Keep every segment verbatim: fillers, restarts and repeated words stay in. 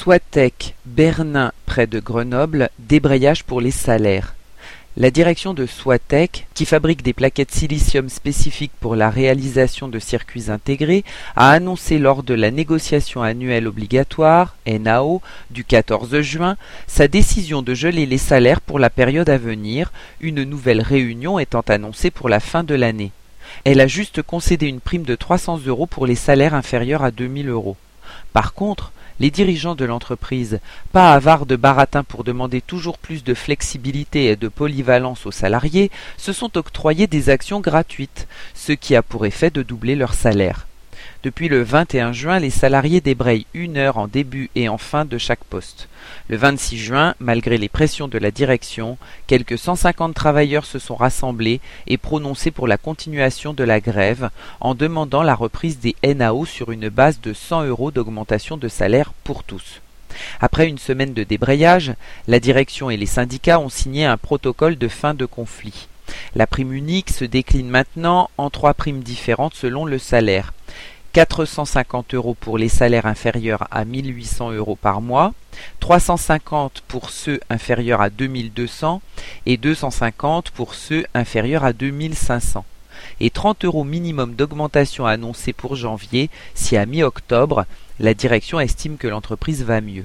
Soitec, Bernin près de Grenoble, débrayage pour les salaires. La direction de Soitec, qui fabrique des plaquettes silicium spécifiques pour la réalisation de circuits intégrés, a annoncé lors de la négociation annuelle obligatoire, N A O, du quatorze juin, sa décision de geler les salaires pour la période à venir, une nouvelle réunion étant annoncée pour la fin de l'année. Elle a juste concédé une prime de trois cents euros pour les salaires inférieurs à deux mille euros. Par contre, les dirigeants de l'entreprise, pas avares de baratin pour demander toujours plus de flexibilité et de polyvalence aux salariés, se sont octroyés des actions gratuites, ce qui a pour effet de doubler leur salaire. Depuis le vingt et un juin, les salariés débrayent une heure en début et en fin de chaque poste. Le vingt-six juin, malgré les pressions de la direction, quelques cent cinquante travailleurs se sont rassemblés et prononcés pour la continuation de la grève en demandant la reprise des N A O sur une base de cent euros d'augmentation de salaire pour tous. Après une semaine de débrayage, la direction et les syndicats ont signé un protocole de fin de conflit. La prime unique se décline maintenant en trois primes différentes selon le salaire. quatre cent cinquante euros pour les salaires inférieurs à mille huit cents euros par mois, trois cent cinquante pour ceux inférieurs à deux mille deux cents et deux cent cinquante pour ceux inférieurs à deux mille cinq cents. Et trente euros minimum d'augmentation annoncée pour janvier si à mi-octobre, la direction estime que l'entreprise va mieux.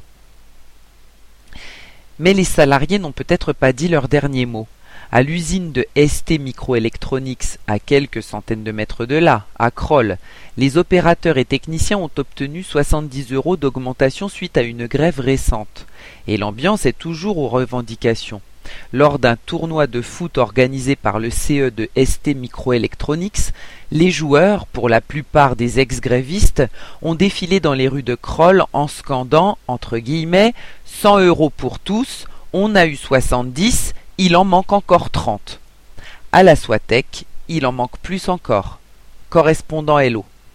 Mais les salariés n'ont peut-être pas dit leur dernier mot. À l'usine de S T Microelectronics, à quelques centaines de mètres de là, à Crolles, les opérateurs et techniciens ont obtenu soixante-dix euros d'augmentation suite à une grève récente. Et l'ambiance est toujours aux revendications. Lors d'un tournoi de foot organisé par le C E de S T Microelectronics, les joueurs, pour la plupart des ex-grévistes, ont défilé dans les rues de Crolles en scandant, entre guillemets, cent euros pour tous, on a eu soixante-dix, il en manque encore trente. À la Soitec, il en manque plus encore. Correspondant Hello.